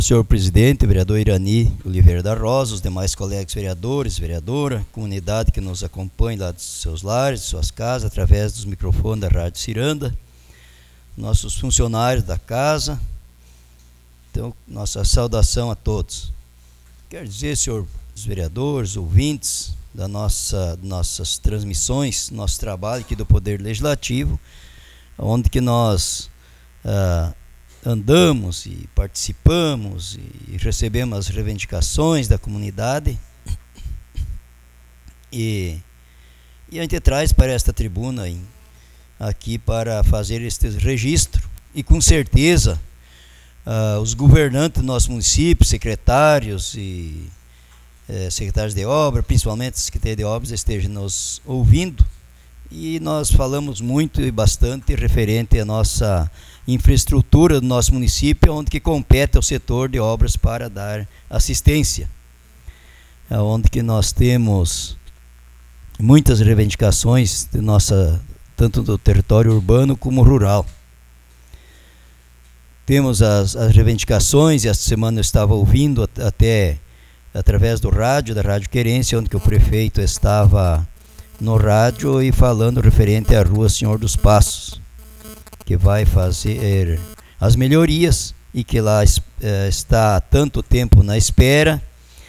Senhor presidente, vereador Irani Oliveira da Rosa, os demais colegas vereadores, vereadora, comunidade que nos acompanha lá dos seus lares, de suas casas, através dos microfones da Rádio Ciranda, nossos funcionários da casa. Então, nossa saudação a todos. Quero dizer, senhor, os vereadores, ouvintes das nossas transmissões, nosso trabalho aqui do Poder Legislativo, onde que nós andamos e participamos e recebemos as reivindicações da comunidade, e a gente traz para esta tribuna aqui para fazer este registro, e com certeza os governantes do nosso município, secretários e secretários de obra, principalmente a Secretaria de Obras, estejam nos ouvindo, e nós falamos muito e bastante referente à nossa infraestrutura do nosso município, onde que compete ao setor de obras para dar assistência, onde que nós temos muitas reivindicações de tanto do território urbano como rural. Temos as reivindicações, e esta semana eu estava ouvindo até através do rádio, da Rádio Querência, onde que o prefeito estava no rádio e falando referente à Rua Senhor dos Passos, que vai fazer as melhorias e que lá está há tanto tempo na espera,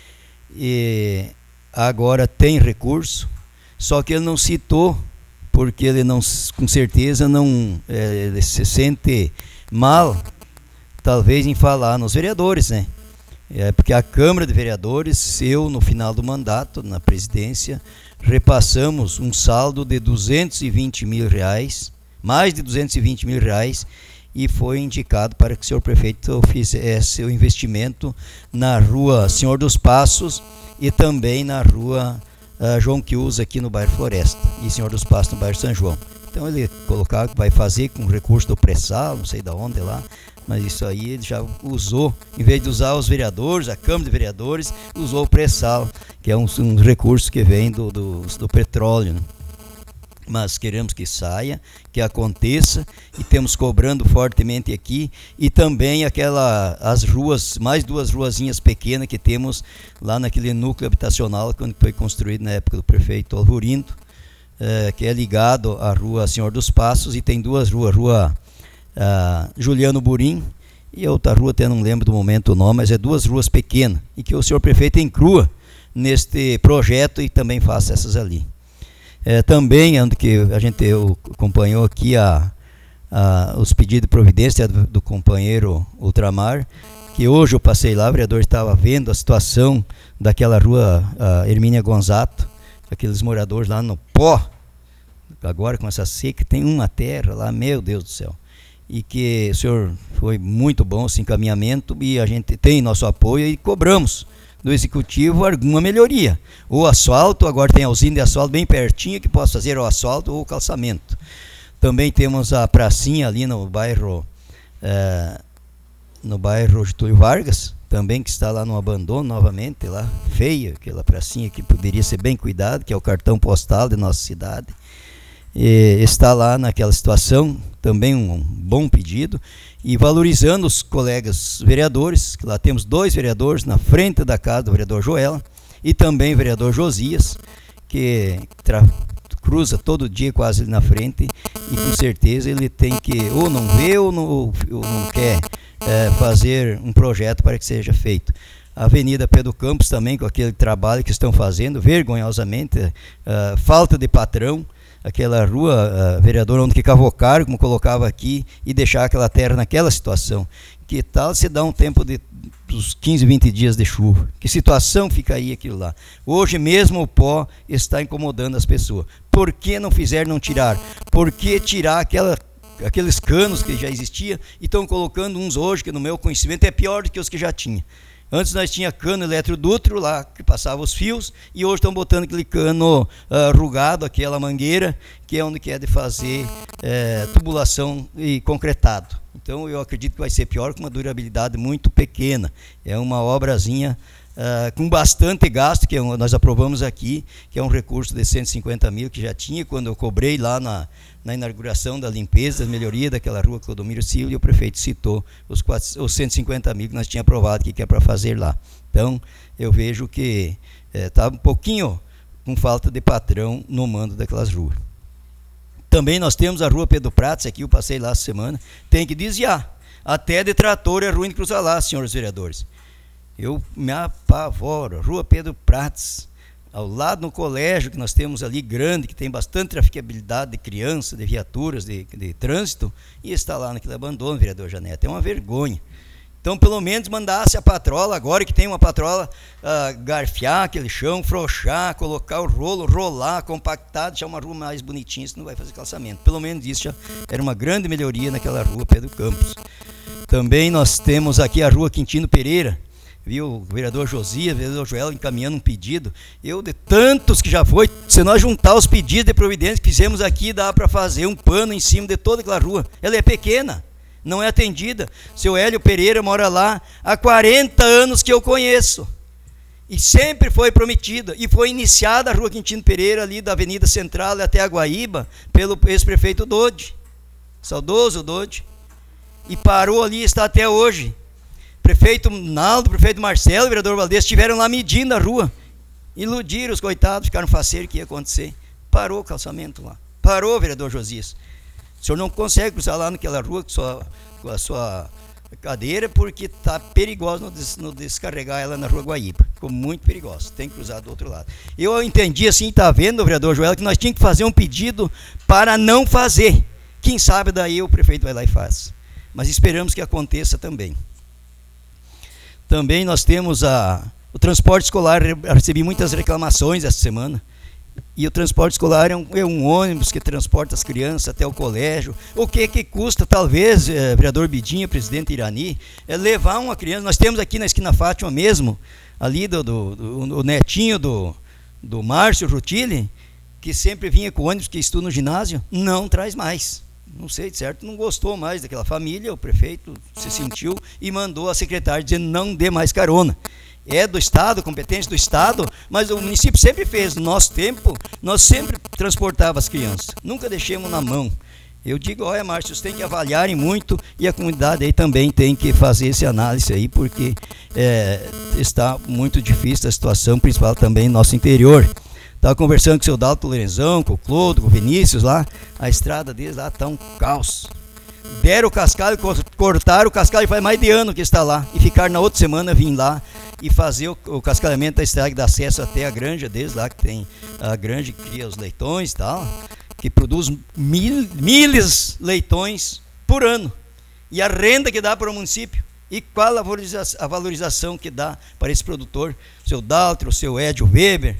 e agora tem recurso, só que ele não citou, porque ele não, com certeza não ele se sente mal, talvez, em falar nos vereadores, né? Porque a Câmara de Vereadores, eu no final do mandato, na presidência, repassamos um saldo de R$220 mil, mais de R$220 mil, e foi indicado para que o senhor prefeito fizesse o investimento na Rua Senhor dos Passos e também na Rua João Quiusa, aqui no bairro Floresta, e Senhor dos Passos no bairro São João. Então ele colocava que vai fazer com recurso do pré-sal, não sei de onde lá, mas isso aí ele já usou, em vez de usar os vereadores, a Câmara de Vereadores, usou o pré-sal, que é um recurso que vem do petróleo, né? Mas queremos que saia, que aconteça, e temos cobrando fortemente aqui, e também as ruas, mais duas ruazinhas pequenas que temos lá naquele núcleo habitacional, quando foi construído na época do prefeito Alvorindo, que é ligado à Rua Senhor dos Passos, e tem duas ruas, Rua Juliano Burim e outra rua, até não lembro do momento o nome, mas é duas ruas pequenas, e que o senhor prefeito inclua neste projeto e também faça essas ali. Também, eu acompanhou aqui os pedidos de providência do companheiro Ultramar, que hoje eu passei lá, o vereador estava vendo a situação daquela rua Hermínia Gonzato, aqueles moradores lá no pó, agora com essa seca, tem uma terra lá, meu Deus do céu, e que o senhor foi muito bom esse encaminhamento, e a gente tem nosso apoio e cobramos do executivo alguma melhoria. O asfalto, agora tem a usina de asfalto bem pertinho, que possa fazer o asfalto ou o calçamento. Também temos a pracinha ali no bairro Getúlio Vargas, também, que está lá no abandono novamente, lá feia, aquela pracinha que poderia ser bem cuidada, que é o cartão postal de nossa cidade. E está lá naquela situação, também um bom pedido, e valorizando os colegas vereadores, que lá temos 2 vereadores na frente da casa do vereador Joela, e também o vereador Josias, que cruza todo dia quase ali na frente, e com certeza ele tem que ou não ver ou não quer fazer um projeto para que seja feito. A Avenida Pedro Campos também, com aquele trabalho que estão fazendo, vergonhosamente, falta de patrão, aquela rua, vereador, onde que cavocaram, como colocava aqui, e deixar aquela terra naquela situação. Que tal se dá um tempo de uns 15, 20 dias de chuva? Que situação fica aí aquilo lá? Hoje mesmo o pó está incomodando as pessoas. Por que não fizeram, não tirar? Por que tirar aqueles canos que já existiam e estão colocando uns hoje, que no meu conhecimento é pior do que os que já tinha? Antes nós tinha cano eletrodútero lá, que passava os fios, e hoje estão botando aquele cano rugado, aquela mangueira, que é onde quer de fazer tubulação e concretado. Então eu acredito que vai ser pior, com uma durabilidade muito pequena. É uma obrazinha com bastante gasto, que nós aprovamos aqui, que é um recurso de 150 mil que já tinha, quando eu cobrei lá na inauguração da limpeza, da melhoria daquela rua Clodomiro Silva, e o prefeito citou os 150 mil que nós tínhamos aprovado que é para fazer lá. Então, eu vejo que está um pouquinho com falta de patrão no mando daquelas ruas. Também nós temos a rua Pedro Prates, aqui eu passei lá essa semana, tem que desviar. Até de trator é ruim de cruzar lá, senhores vereadores. Eu me apavoro. Rua Pedro Prates, ao lado no colégio que nós temos ali grande, que tem bastante traficabilidade de crianças, de viaturas, de trânsito, e está lá naquele abandono, vereador Janete. É uma vergonha. Então, pelo menos mandasse a patrola, agora que tem uma patrola, garfiar aquele chão, frouxar, colocar o rolo, rolar, compactar, deixar uma rua mais bonitinha, isso não vai fazer calçamento. Pelo menos isso já era uma grande melhoria naquela rua Pedro Campos. Também nós temos aqui a rua Quintino Pereira, viu, o vereador Josias, o vereador Joel encaminhando um pedido. Eu, de tantos que já foi, se nós juntar os pedidos de providência que fizemos aqui, dá para fazer um pano em cima de toda aquela rua. Ela é pequena, não é atendida. Seu Hélio Pereira mora lá há 40 anos que eu conheço. E sempre foi prometida. E foi iniciada a rua Quintino Pereira, ali da Avenida Central até a Guaíba, pelo ex-prefeito Dodi, saudoso Dodi. E parou ali, está até hoje. Prefeito Naldo, prefeito Marcelo, vereador Valdez, estiveram lá medindo a rua. Iludiram os coitados, ficaram faceiros que ia acontecer. Parou o calçamento lá. Parou, vereador Josias. O senhor não consegue cruzar lá naquela rua com a sua cadeira, porque está perigoso no descarregar ela na rua Guaíba. Ficou muito perigoso. Tem que cruzar do outro lado. Eu entendi assim, está vendo, vereador Joel, que nós tínhamos que fazer um pedido para não fazer. Quem sabe daí o prefeito vai lá e faz. Mas esperamos que aconteça também. Também nós temos o transporte escolar. Eu recebi muitas reclamações essa semana. E o transporte escolar é um ônibus que transporta as crianças até o colégio. O que custa, talvez, vereador Bidinha, presidente Irani, levar uma criança. Nós temos aqui na esquina Fátima mesmo, ali o netinho do Márcio Rutili, que sempre vinha com o ônibus, que estuda no ginásio, não traz mais. Não sei, de certo, não gostou mais daquela família, o prefeito se sentiu e mandou a secretária dizendo não dê mais carona. É do Estado, competência do Estado, mas o município sempre fez. No nosso tempo, nós sempre transportava as crianças, nunca deixemos na mão. Eu digo, olha, Márcio, vocês têm que avaliarem muito e a comunidade aí também tem que fazer essa análise aí, porque está muito difícil a situação, principal também no nosso interior. Estava conversando com o seu Dalto Lorenzão, com o Clodo, com o Vinícius lá, a estrada deles lá está um caos. Deram o cascalho, cortaram o cascalho, faz mais de ano que está lá, e ficar na outra semana vir lá e fazer o cascalhamento da estrada que dá acesso até a granja deles lá, que tem a granja que cria os leitões e tal, que produz milhas leitões por ano. E a renda que dá para o município. E qual a valorização que dá para esse produtor, o seu Daltro, o seu Edio Weber,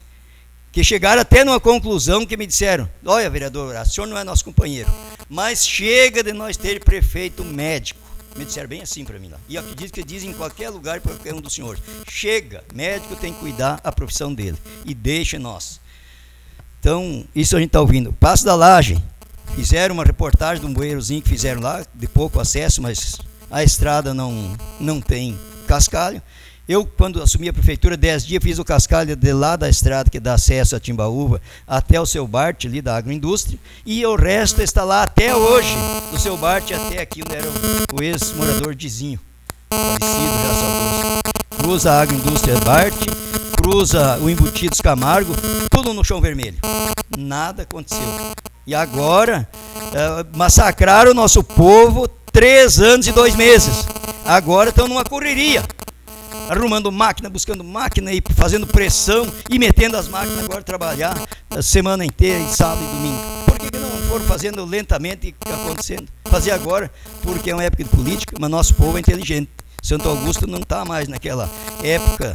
que chegaram até numa conclusão que me disseram, olha, vereador, o senhor não é nosso companheiro, mas chega de nós ter prefeito médico. Me disseram bem assim para mim lá. E acredito que dizem em qualquer lugar para qualquer um dos senhores. Chega, médico tem que cuidar a profissão dele. E deixa nós. Então, isso a gente está ouvindo. Passo da Laje. Fizeram uma reportagem de um bueirozinho que fizeram lá, de pouco acesso, mas a estrada não tem cascalho. Eu, quando assumi a prefeitura, 10 dias, fiz o cascalho de lá da estrada que dá acesso a Timbaúva até o seu Bart, ali da agroindústria, e o resto está lá até hoje, do seu Bart até aqui, onde era o ex-morador Dizinho, falecido já, saudoso. Cruza a agroindústria Bart, cruza o Embutidos Camargo, tudo no chão vermelho. Nada aconteceu. E agora, massacraram o nosso povo 3 anos e 2 meses. Agora estão numa correria. Arrumando máquina, buscando máquina e fazendo pressão e metendo as máquinas agora a trabalhar a semana inteira, e sábado e domingo. Por que não foram fazendo lentamente e acontecendo? Fazer agora, porque é uma época de política, mas nosso povo é inteligente. Santo Augusto não está mais naquela época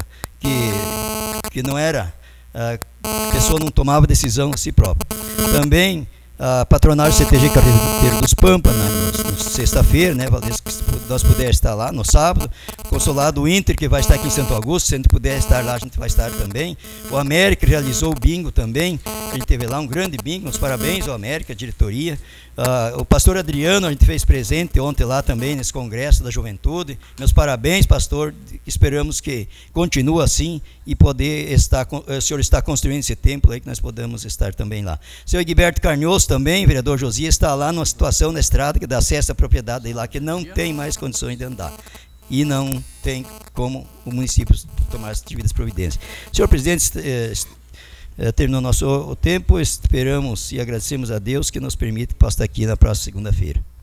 que não era, a pessoa não tomava decisão a si própria. Também a patronário CTG Carreteiro dos Pampa, na sexta-feira, né, Valdez, que nós pudermos estar lá no sábado, Consolado Inter, que vai estar aqui em Santo Augusto, se a gente puder estar lá, a gente vai estar também. O América realizou o bingo também, a gente teve lá um grande bingo, uns parabéns ao América, a diretoria. O pastor Adriano, a gente fez presente ontem lá também, nesse congresso da juventude. Meus parabéns, pastor, esperamos que continue assim e poder estar, o senhor está construindo esse templo aí, que nós podemos estar também lá. O senhor Egberto Carnhoso também, vereador Josias, está lá numa situação na estrada que dá acesso à propriedade lá, que não tem mais condições de andar. E não tem como o município tomar as devidas providências. Senhor presidente, terminou nosso tempo, esperamos e agradecemos a Deus que nos permite passar aqui na próxima segunda-feira.